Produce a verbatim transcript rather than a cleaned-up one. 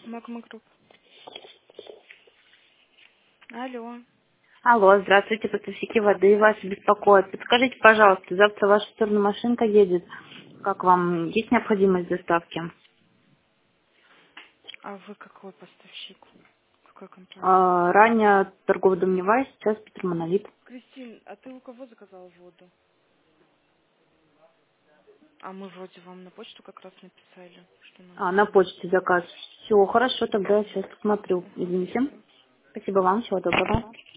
Магма Групп. Алло. Алло, здравствуйте, поставщики воды вас беспокоят. Подскажите, пожалуйста, завтра ваша в сторону машинка едет. Как вам? Есть необходимость доставки? А вы какой поставщик? Какой компании? А, ранее торговый дом Нева, сейчас Питер Монолит. Кристин, а ты у кого заказала воду? А мы вроде вам на почту как раз написали, что нам А, на нужно. почте заказ. Все, хорошо, тогда я сейчас посмотрю. Ага, Извините. все. Спасибо вам, всего доброго.